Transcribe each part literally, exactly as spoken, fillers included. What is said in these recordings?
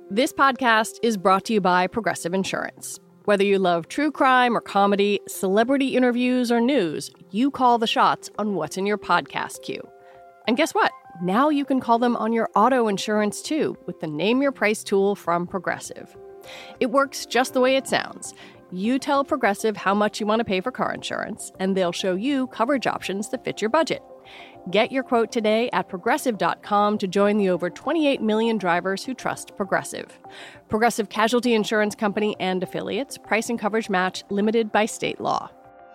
This podcast is brought to you by Progressive Insurance. Whether you love true crime or comedy, celebrity interviews or news, you call the shots on what's in your podcast queue. And guess what? Now you can call them on your auto insurance too with the Name Your Price tool from Progressive. It works just the way it sounds. You tell Progressive how much you want to pay for car insurance, and they'll show you coverage options that fit your budget. Get your quote today at progressive dot com to join the over twenty-eight million drivers who trust Progressive. Progressive Casualty Insurance Company and affiliates. Price and coverage match limited by state law.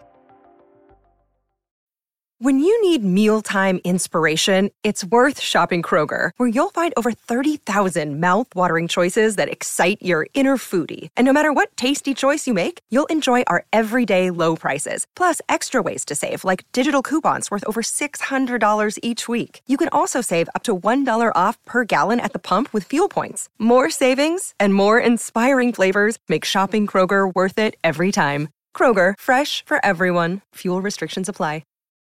When you need mealtime inspiration, it's worth shopping Kroger, where you'll find over thirty thousand mouth-watering choices that excite your inner foodie. And no matter what tasty choice you make, you'll enjoy our everyday low prices, plus extra ways to save, like digital coupons worth over six hundred dollars each week. You can also save up to one dollar off per gallon at the pump with fuel points. More savings and more inspiring flavors make shopping Kroger worth it every time. Kroger, fresh for everyone. Fuel restrictions apply.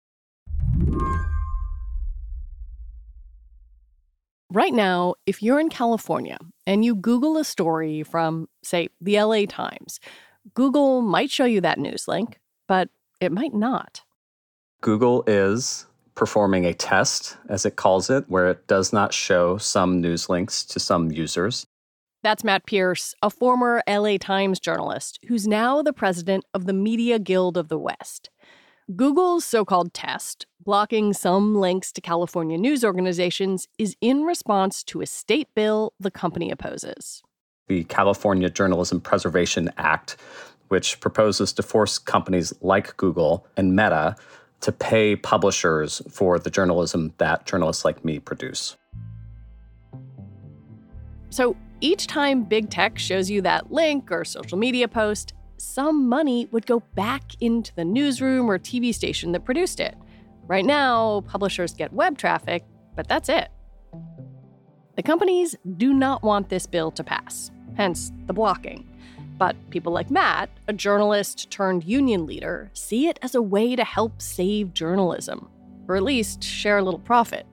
Right now, if you're in California and you Google a story from, say, the L A Times, Google might show you that news link, but it might not. Google is performing a test, as it calls it, where it does not show some news links to some users. That's Matt Pearce, a former L A Times journalist who's now the president of the Media Guild of the West. Google's so-called test, blocking some links to California news organizations, is in response to a state bill the company opposes. The California Journalism Preservation Act, which proposes to force companies like Google and Meta to pay publishers for the journalism that journalists like me produce. So each time big tech shows you that link or social media post, some money would go back into the newsroom or T V station that produced it. Right now, publishers get web traffic, but that's it. The companies do not want this bill to pass, hence the blocking. But people like Matt, a journalist turned union leader, see it as a way to help save journalism, or at least share a little profit.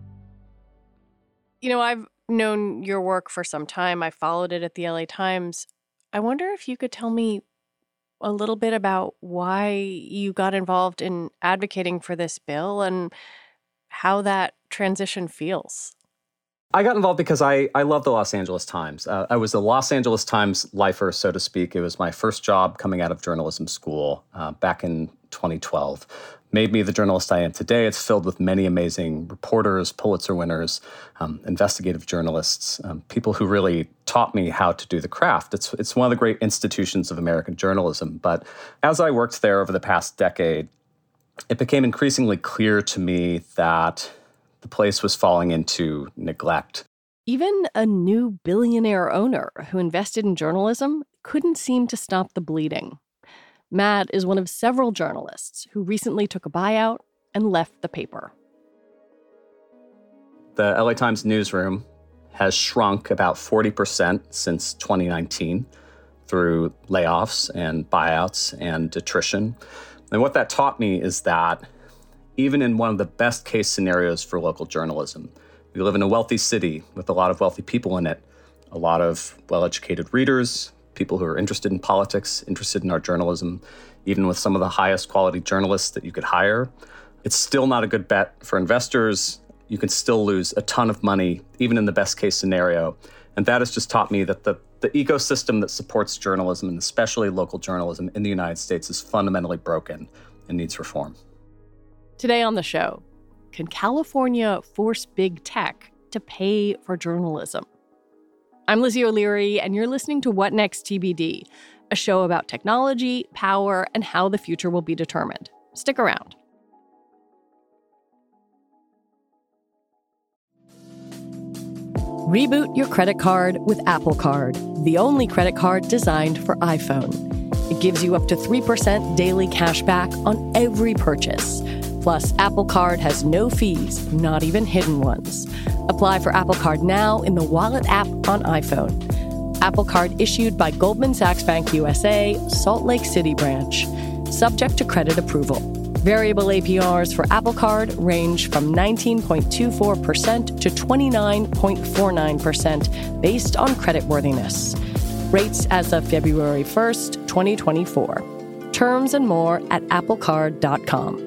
You know, I've known your work for some time. I followed it at the L A Times. I wonder if you could tell me a little bit about why you got involved in advocating for this bill and how that transition feels. I got involved because I, I love the Los Angeles Times. Uh, I was a Los Angeles Times lifer, so to speak. It was my first job coming out of journalism school uh, back in twenty twelve. Made me the journalist I am today. It's filled with many amazing reporters, Pulitzer winners, um, investigative journalists, um, people who really taught me how to do the craft. It's it's one of the great institutions of American journalism. But as I worked there over the past decade, it became increasingly clear to me that the place was falling into neglect. Even a new billionaire owner who invested in journalism couldn't seem to stop the bleeding. Matt is one of several journalists who recently took a buyout and left the paper. The L A Times newsroom has shrunk about forty percent since twenty nineteen through layoffs and buyouts and attrition. And what that taught me is that even in one of the best case scenarios for local journalism, we live in a wealthy city with a lot of wealthy people in it, a lot of well-educated readers, people who are interested in politics, interested in our journalism, even with some of the highest quality journalists that you could hire. It's still not a good bet for investors. You can still lose a ton of money, even in the best case scenario. And that has just taught me that the, the ecosystem that supports journalism, and especially local journalism in the United States, is fundamentally broken and needs reform. Today on the show, can California force big tech to pay for journalism? I'm Lizzie O'Leary, and you're listening to What Next T B D, a show about technology, power, and how the future will be determined. Stick around. Reboot your credit card with Apple Card, the only credit card designed for iPhone. It gives you up to three percent daily cash back on every purchase. Plus, Apple Card has no fees, not even hidden ones. Apply for Apple Card now in the Wallet app on iPhone. Apple Card issued by Goldman Sachs Bank U S A, Salt Lake City branch. Subject to credit approval. Variable A P Rs for Apple Card range from nineteen point two four percent to twenty-nine point four nine percent based on creditworthiness. Rates as of February first, twenty twenty-four. Terms and more at apple card dot com.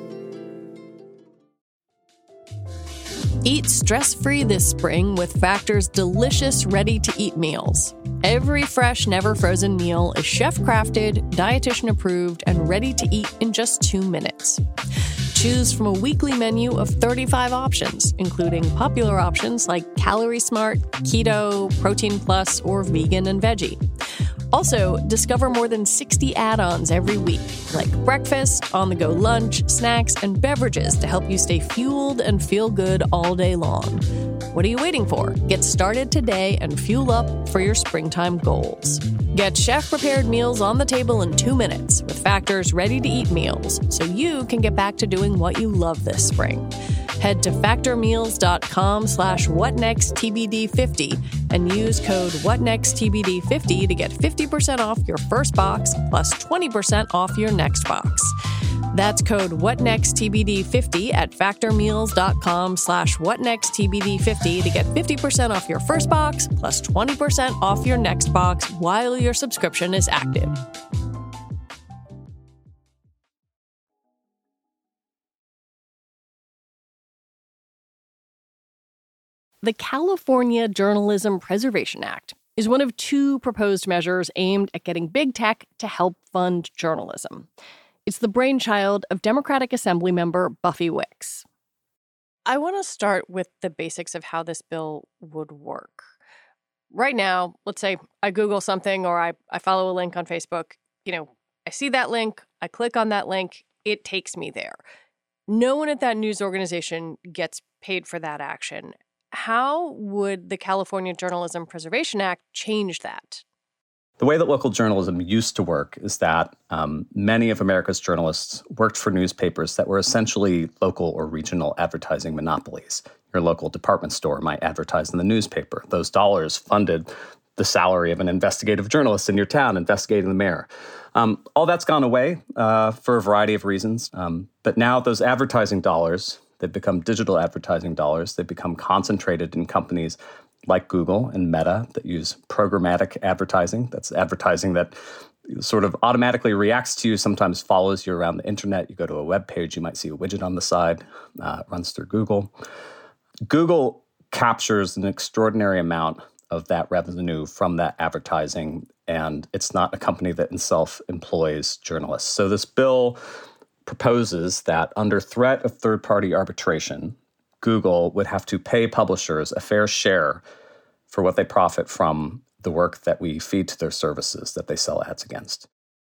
Eat stress-free this spring with Factor's delicious ready-to-eat meals. Every fresh, never-frozen meal is chef-crafted, dietitian-approved, and ready to eat in just two minutes. Choose from a weekly menu of thirty-five options, including popular options like Calorie Smart, Keto, Protein Plus, or Vegan and Veggie. Also, discover more than sixty add-ons every week, like breakfast, on-the-go lunch, snacks, and beverages to help you stay fueled and feel good all day long. What are you waiting for? Get started today and fuel up for your springtime goals. Get chef-prepared meals on the table in two minutes with Factor's ready-to-eat meals so you can get back to doing what you love this spring. Head to factormeals.com slash whatnexttbd50 and use code whatnexttbd50 to get fifty percent off your first box plus twenty percent off your next box. That's code whatnexttbd50 at factormeals.com slash whatnexttbd50 to get fifty percent off your first box plus twenty percent off your next box while your subscription is active. The California Journalism Preservation Act is one of two proposed measures aimed at getting big tech to help fund journalism. It's the brainchild of Democratic Assemblymember Buffy Wicks. I want to start with the basics of how this bill would work. Right now, let's say I Google something or I, I follow a link on Facebook. You know, I see that link, I click on that link, it takes me there. No one at that news organization gets paid for that action. How would the California Journalism Preservation Act change that? The way that local journalism used to work is that um, many of America's journalists worked for newspapers that were essentially local or regional advertising monopolies. Your local department store might advertise in the newspaper. Those dollars funded the salary of an investigative journalist in your town investigating the mayor. Um, all that's gone away uh, for a variety of reasons. Um, but now those advertising dollars, they've become digital advertising dollars. They've become concentrated in companies like Google and Meta that use programmatic advertising. That's advertising that sort of automatically reacts to you, sometimes follows you around the internet. You go to a web page, you might see a widget on the side, uh, runs through Google. Google captures an extraordinary amount of that revenue from that advertising, and it's not a company that itself employs journalists. So this bill proposes that under threat of third-party arbitration, Google would have to pay publishers a fair share for what they profit from the work that we feed to their services that they sell ads against.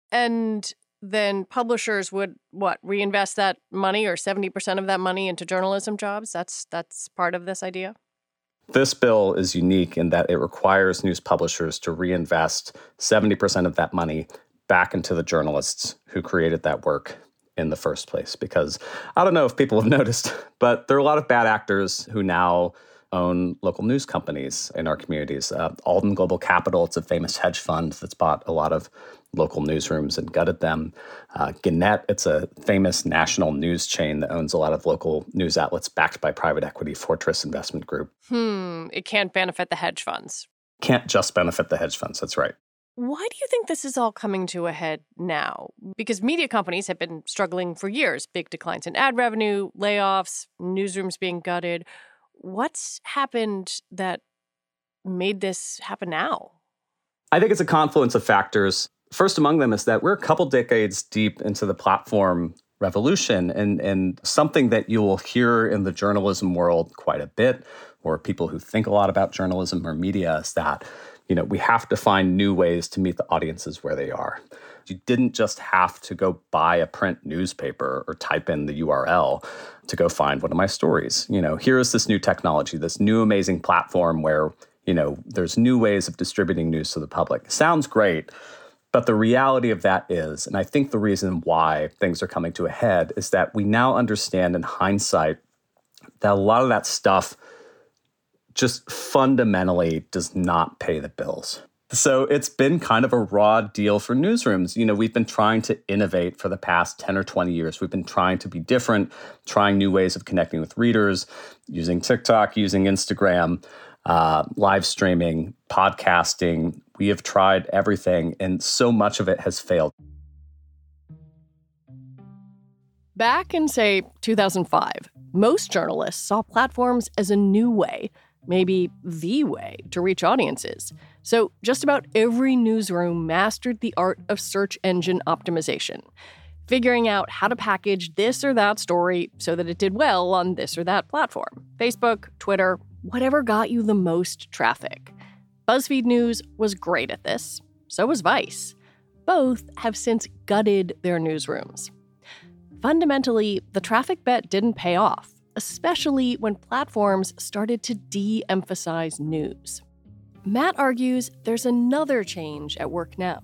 And then publishers would, what, reinvest that money or seventy percent of that money into journalism jobs? That's that's part of this idea? This bill is unique in that it requires news publishers to reinvest seventy percent of that money back into the journalists who created that work in the first place. Because I don't know if people have noticed, but there are a lot of bad actors who now own local news companies in our communities. Uh, Alden Global Capital, it's a famous hedge fund that's bought a lot of local newsrooms and gutted them. Uh, Gannett, it's a famous national news chain that owns a lot of local news outlets backed by private equity, Fortress Investment Group. Hmm, it can't benefit the hedge funds. Can't just benefit the hedge funds, that's right. Why do you think this is all coming to a head now? Because media companies have been struggling for years. Big declines in ad revenue, layoffs, newsrooms being gutted. What's happened that made this happen now? I think it's a confluence of factors. First among them is that we're a couple decades deep into the platform revolution, and, and something that you will hear in the journalism world quite a bit, or people who think a lot about journalism or media, is that you know, we have to find new ways to meet the audiences where they are. You didn't just have to go buy a print newspaper or type in the U R L to go find one of my stories. You know, here is this new technology, this new amazing platform where, you know, there's new ways of distributing news to the public. Sounds great, but the reality of that is, and I think the reason why things are coming to a head, is that we now understand in hindsight that a lot of that stuff just fundamentally does not pay the bills. So it's been kind of a raw deal for newsrooms. You know, we've been trying to innovate for the past ten or twenty years. We've been trying to be different, trying new ways of connecting with readers, using TikTok, using Instagram, uh, live streaming, podcasting. We have tried everything, and so much of it has failed. Back in, say, two thousand five, most journalists saw platforms as a new way, maybe the way, to reach audiences. So just about every newsroom mastered the art of search engine optimization, figuring out how to package this or that story so that it did well on this or that platform. Facebook, Twitter, whatever got you the most traffic. BuzzFeed News was great at this. So was Vice. Both have since gutted their newsrooms. Fundamentally, the traffic bet didn't pay off, especially when platforms started to de-emphasize news. Matt argues there's another change at work now.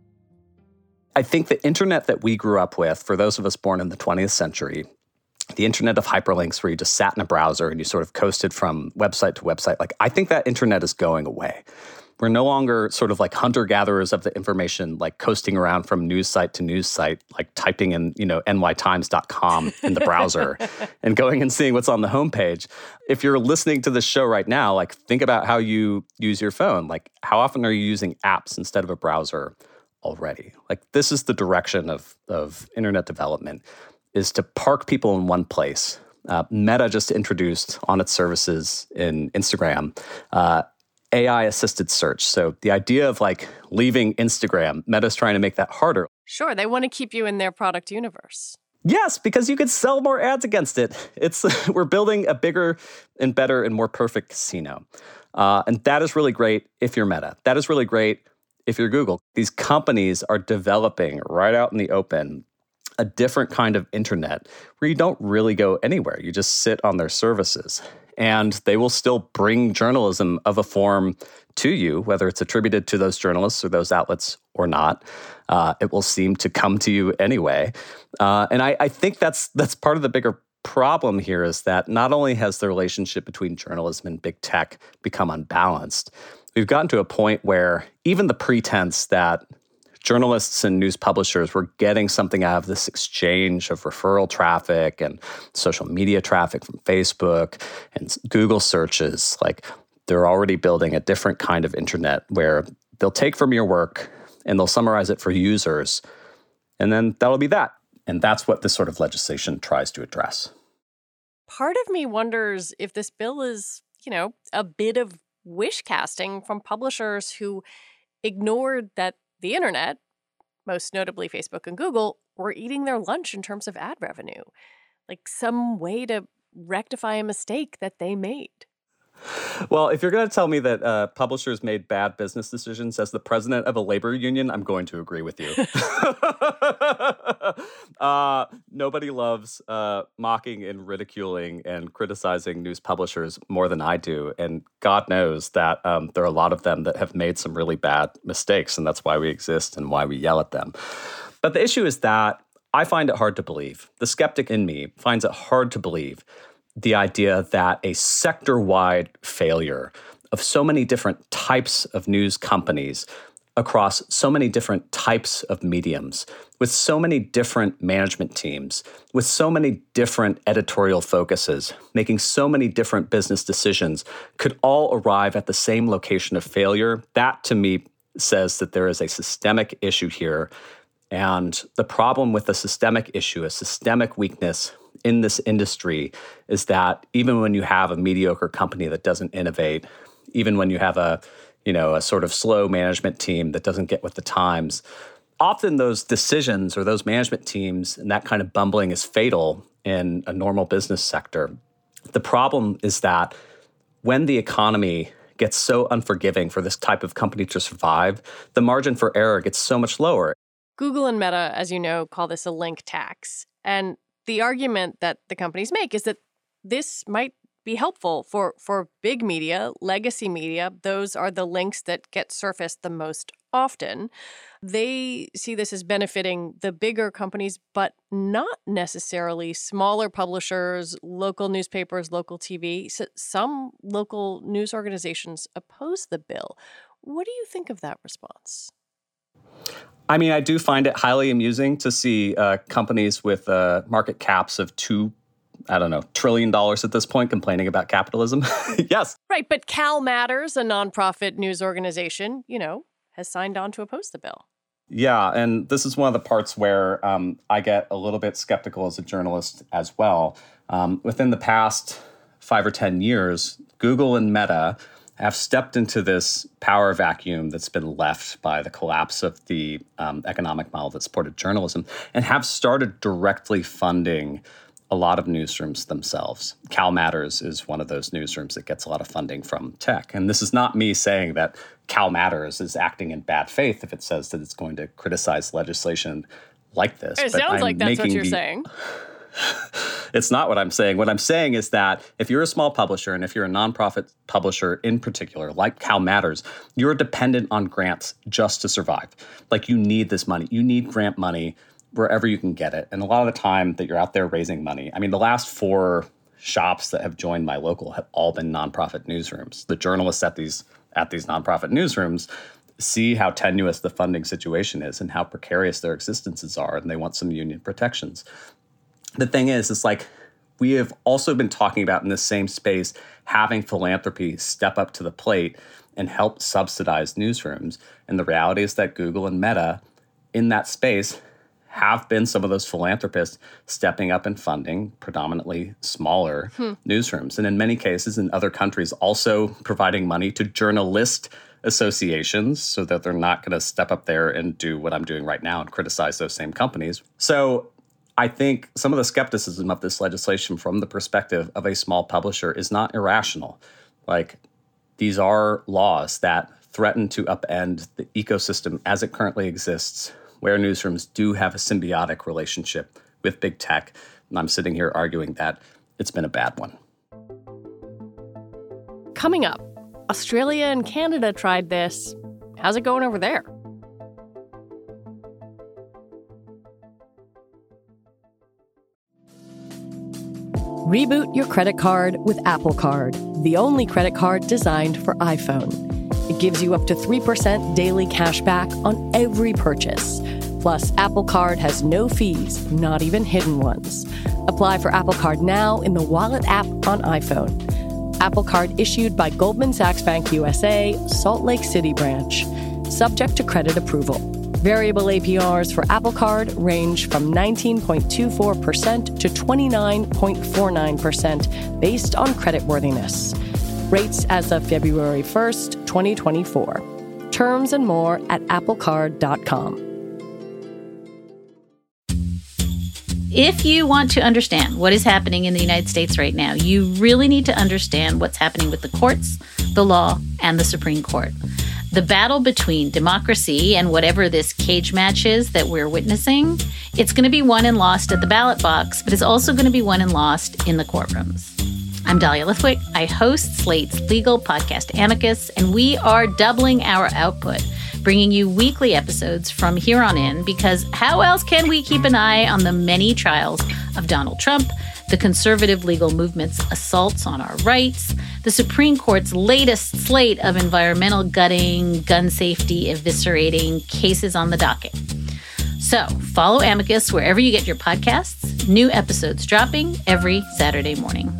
I think the internet that we grew up with, for those of us born in the twentieth century, the internet of hyperlinks where you just sat in a browser and you sort of coasted from website to website, like I think that internet is going away. We're no longer sort of like hunter-gatherers of the information, like coasting around from news site to news site, like typing in, you know, N Y Times dot com in the browser and going and seeing what's on the homepage. If you're listening to this show right now, like think about how you use your phone. Like how often are you using apps instead of a browser already? Like this is the direction of, of internet development, is to park people in one place. Uh, Meta just introduced on its services in Instagram, uh, A I-assisted search. So the idea of like leaving Instagram, Meta's trying to make that harder. Sure, they want to keep you in their product universe. Yes, because you could sell more ads against it. It's we're building a bigger and better and more perfect casino. Uh, and that is really great if you're Meta. That is really great if you're Google. These companies are developing right out in the open a different kind of internet where you don't really go anywhere. You just sit on their services. And they will still bring journalism of a form to you, whether it's attributed to those journalists or those outlets or not. Uh, it will seem to come to you anyway. Uh, and I, I think that's that's part of the bigger problem here, is that not only has the relationship between journalism and big tech become unbalanced, we've gotten to a point where even the pretense that journalists and news publishers were getting something out of this exchange of referral traffic and social media traffic from Facebook and Google searches. Like they're already building a different kind of internet where they'll take from your work and they'll summarize it for users. And then that'll be that. And that's what this sort of legislation tries to address. Part of me wonders if this bill is, you know, a bit of wish casting from publishers who ignored that the internet, most notably Facebook and Google, were eating their lunch in terms of ad revenue. Like some way to rectify a mistake that they made. Well, if you're going to tell me that uh, publishers made bad business decisions as the president of a labor union, I'm going to agree with you. uh, nobody loves uh, mocking and ridiculing and criticizing news publishers more than I do. And God knows that um, there are a lot of them that have made some really bad mistakes, and that's why we exist and why we yell at them. But the issue is that I find it hard to believe. The skeptic in me finds it hard to believe the idea that a sector-wide failure of so many different types of news companies across so many different types of mediums, with so many different management teams, with so many different editorial focuses, making so many different business decisions, could all arrive at the same location of failure. That, to me, says that there is a systemic issue here. And the problem with a systemic issue, a systemic weakness in this industry, is that even when you have a mediocre company that doesn't innovate, even when you have a, you know, a sort of slow management team that doesn't get with the times, often those decisions or those management teams and that kind of bumbling is fatal in a normal business sector. The problem is that when the economy gets so unforgiving for this type of company to survive, the margin for error gets so much lower. Google and Meta, as you know, call this a link tax. And the argument that the companies make is that this might be helpful for, for big media, legacy media. Those are the links that get surfaced the most often. They see this as benefiting the bigger companies, but not necessarily smaller publishers, local newspapers, local T V. So some local news organizations oppose the bill. What do you think of that response? I mean, I do find it highly amusing to see uh, companies with uh, market caps of two, I don't know, trillion dollars at this point complaining about capitalism. Yes. Right, but Cal Matters, a nonprofit news organization, you know, has signed on to oppose the bill. Yeah, and this is one of the parts where um, I get a little bit skeptical as a journalist as well. Um, within the past five or ten years, Google and Meta have stepped into this power vacuum that's been left by the collapse of the um, economic model that supported journalism and have started directly funding a lot of newsrooms themselves. Cal Matters is one of those newsrooms that gets a lot of funding from tech. And this is not me saying that Cal Matters is acting in bad faith if it says that it's going to criticize legislation like this. It but sounds I'm like that's what you're the, saying. It's not what I'm saying. What I'm saying is that if you're a small publisher, and if you're a nonprofit publisher in particular, like Cal Matters, you're dependent on grants just to survive. Like, you need this money. You need grant money wherever you can get it. And a lot of the time that you're out there raising money, I mean, the last four shops that have joined my local have all been nonprofit newsrooms. The journalists at these at these nonprofit newsrooms see how tenuous the funding situation is and how precarious their existences are, and they want some union protections. The thing is, it's like we have also been talking about in this same space having philanthropy step up to the plate and help subsidize newsrooms. And the reality is that Google and Meta in that space have been some of those philanthropists stepping up and funding predominantly smaller hmm. newsrooms. And in many cases, in other countries, also providing money to journalist associations so that they're not going to step up there and do what I'm doing right now and criticize those same companies. So I think some of the skepticism of this legislation from the perspective of a small publisher is not irrational. Like, these are laws that threaten to upend the ecosystem as it currently exists, where newsrooms do have a symbiotic relationship with big tech. And I'm sitting here arguing that it's been a bad one. Coming up, Australia and Canada tried this. How's it going over there? Reboot your credit card with Apple Card, the only credit card designed for iPhone. It gives you up to three percent daily cash back on every purchase. Plus, Apple Card has no fees, not even hidden ones. Apply for Apple Card now in the Wallet app on iPhone. Apple Card issued by Goldman Sachs Bank U S A, Salt Lake City branch. Subject to credit approval. Variable A P Rs for Apple Card range from nineteen point two four percent to twenty-nine point four nine percent based on creditworthiness. Rates as of February first, twenty twenty-four. Terms and more at apple card dot com. If you want to understand what is happening in the United States right now, you really need to understand what's happening with the courts, the law, and the Supreme Court. The battle between democracy and whatever this cage match is that we're witnessing, it's going to be won and lost at the ballot box, but it's also going to be won and lost in the courtrooms. I'm Dahlia Lithwick. I host Slate's legal podcast Amicus, and we are doubling our output, bringing you weekly episodes from here on in, because how else can we keep an eye on the many trials of Donald Trump, the conservative legal movement's assaults on our rights, the Supreme Court's latest slate of environmental gutting, gun safety eviscerating cases on the docket. So follow Amicus wherever you get your podcasts. New episodes dropping every Saturday morning.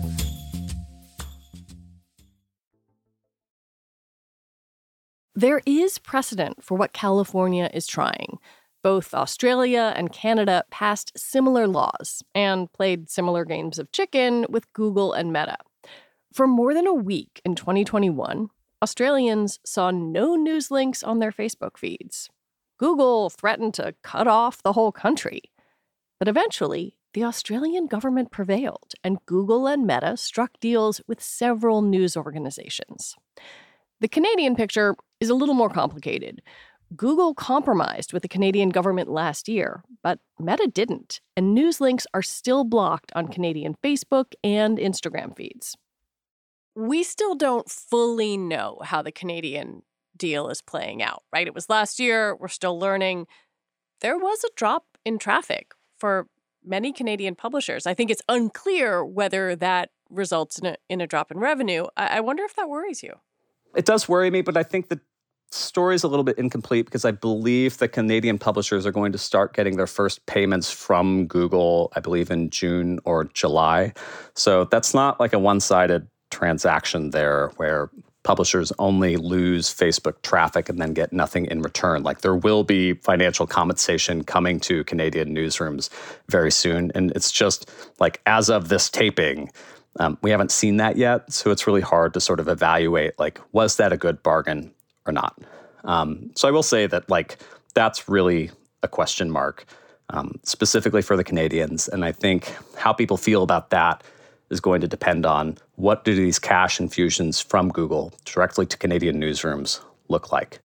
There is precedent for what California is trying. Both Australia and Canada passed similar laws and played similar games of chicken with Google and Meta. For more than a week in twenty twenty-one, Australians saw no news links on their Facebook feeds. Google threatened to cut off the whole country. But eventually, the Australian government prevailed, and Google and Meta struck deals with several news organizations. The Canadian picture is a little more complicated. Google compromised with the Canadian government last year, but Meta didn't, and news links are still blocked on Canadian Facebook and Instagram feeds. We still don't fully know how the Canadian deal is playing out, right? It was last year. We're still learning. There was a drop in traffic for many Canadian publishers. I think it's unclear whether that results in a, in a drop in revenue. I, I wonder if that worries you. It does worry me, but I think that story's a little bit incomplete because I believe the Canadian publishers are going to start getting their first payments from Google, I believe in June or July. So that's not like a one-sided transaction there where publishers only lose Facebook traffic and then get nothing in return. Like there will be financial compensation coming to Canadian newsrooms very soon. And it's just like as of this taping, um, we haven't seen that yet. So it's really hard to sort of evaluate, like, was that a good bargain or not? Um, so I will say that, like, that's really a question mark, um, specifically for the Canadians. And I think how people feel about that is going to depend on what do these cash infusions from Google directly to Canadian newsrooms look like.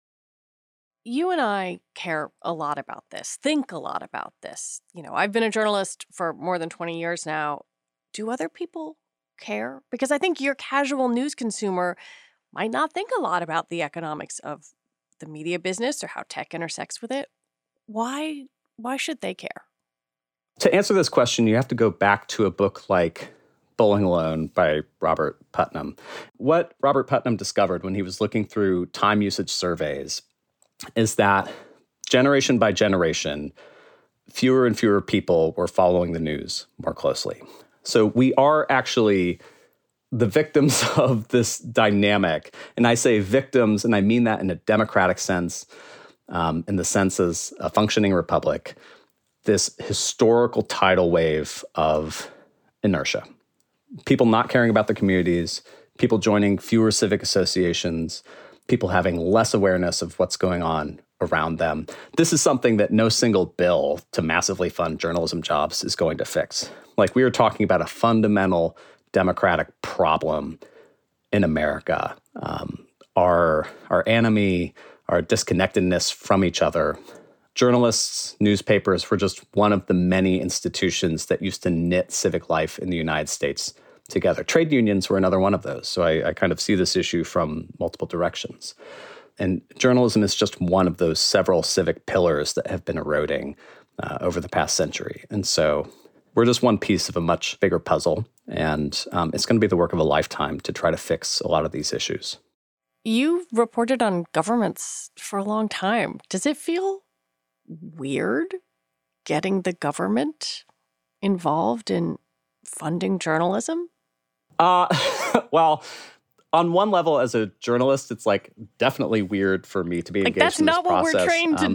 You and I care a lot about this, think a lot about this. You know, I've been a journalist for more than twenty years now. Do other people care? Because I think your casual news consumer might not think a lot about the economics of the media business or how tech intersects with it. Why, why should they care? To answer this question, you have to go back to a book like Bowling Alone by Robert Putnam. What Robert Putnam discovered when he was looking through time usage surveys is that generation by generation, fewer and fewer people were following the news more closely. So we are actually the victims of this dynamic. And I say victims, and I mean that in a democratic sense, um, in the sense as a functioning republic, this historical tidal wave of inertia. People not caring about their communities, people joining fewer civic associations, people having less awareness of what's going on around them. This is something that no single bill to massively fund journalism jobs is going to fix. Like, we are talking about a fundamental democratic problem in America. Um, our, our enemy, our disconnectedness from each other. Journalists, newspapers were just one of the many institutions that used to knit civic life in the United States together. Trade unions were another one of those. So I, I kind of see this issue from multiple directions. And journalism is just one of those several civic pillars that have been eroding uh, over the past century. And so we're just one piece of a much bigger puzzle. And um, it's going to be the work of a lifetime to try to fix a lot of these issues. You reported on governments for a long time. Does it feel weird getting the government involved in funding journalism? Uh, well, on one level, as a journalist, it's like definitely weird for me to be like, engaged in this process. That's not what we're trained um, to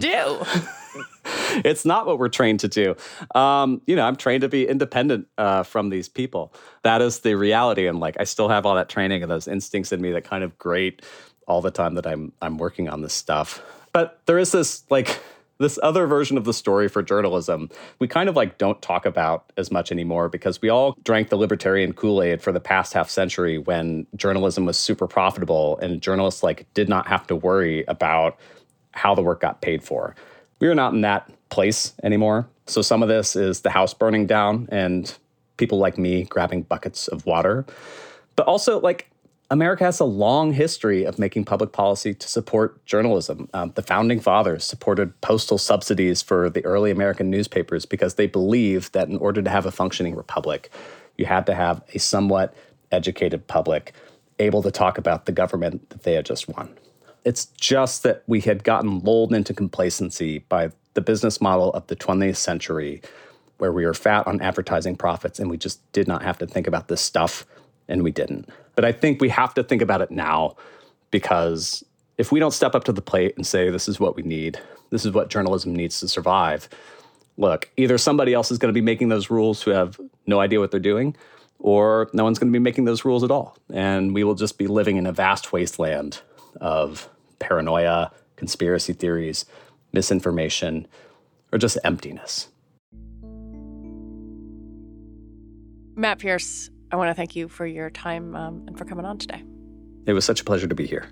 do. It's not what we're trained to do. Um, you know, I'm trained to be independent uh, from these people. That is the reality. And like, I still have all that training and those instincts in me that kind of grate all the time that I'm I'm working on this stuff. But there is this like this other version of the story for journalism we kind of like don't talk about as much anymore because we all drank the libertarian Kool-Aid for the past half century when journalism was super profitable and journalists like did not have to worry about how the work got paid for. We are not in that place anymore. So some of this is the house burning down and people like me grabbing buckets of water. But also, like, America has a long history of making public policy to support journalism. Um, the founding fathers supported postal subsidies for the early American newspapers because they believed that in order to have a functioning republic, you had to have a somewhat educated public able to talk about the government that they had just won. It's just that we had gotten lulled into complacency by the business model of the twentieth century, where we were fat on advertising profits and we just did not have to think about this stuff, and we didn't. But I think we have to think about it now, because if we don't step up to the plate and say, this is what we need, this is what journalism needs to survive, look, either somebody else is going to be making those rules who have no idea what they're doing, or no one's going to be making those rules at all. And we will just be living in a vast wasteland of paranoia, conspiracy theories, misinformation, or just emptiness. Matt Pearce, I want to thank you for your time um, and for coming on today. It was such a pleasure to be here.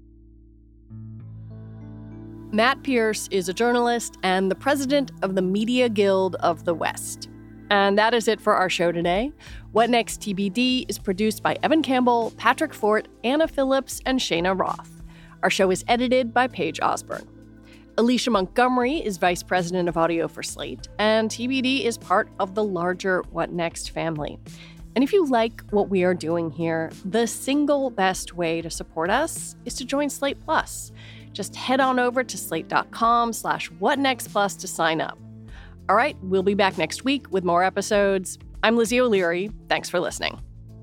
Matt Pearce is a journalist and the president of the Media Guild of the West. And that is it for our show today. What Next T B D is produced by Evan Campbell, Patrick Fort, Anna Phillips, and Shayna Roth. Our show is edited by Paige Osborne. Alicia Montgomery is vice president of audio for Slate, and T B D is part of the larger What Next family. And if you like what we are doing here, the single best way to support us is to join Slate Plus. Just head on over to slate.com slash whatnextplus to sign up. All right, we'll be back next week with more episodes. I'm Lizzie O'Leary. Thanks for listening.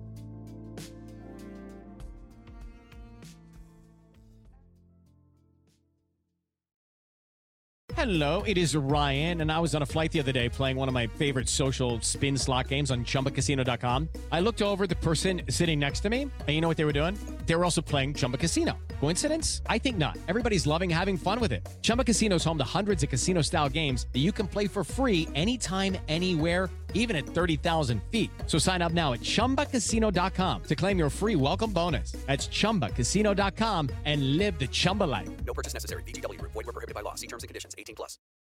Hello, it is Ryan, and I was on a flight the other day playing one of my favorite social spin slot games on chumba casino dot com. I looked over at the person sitting next to me, and you know what they were doing? They were also playing Chumba Casino. Coincidence? I think not. Everybody's loving having fun with it. Chumba Casino is home to hundreds of casino-style games that you can play for free anytime, anywhere, even at thirty thousand feet. So sign up now at chumba casino dot com to claim your free welcome bonus. That's chumba casino dot com and live the Chumba life. No purchase necessary. V G W. Void where prohibited by law. See terms and conditions. eighteen plus.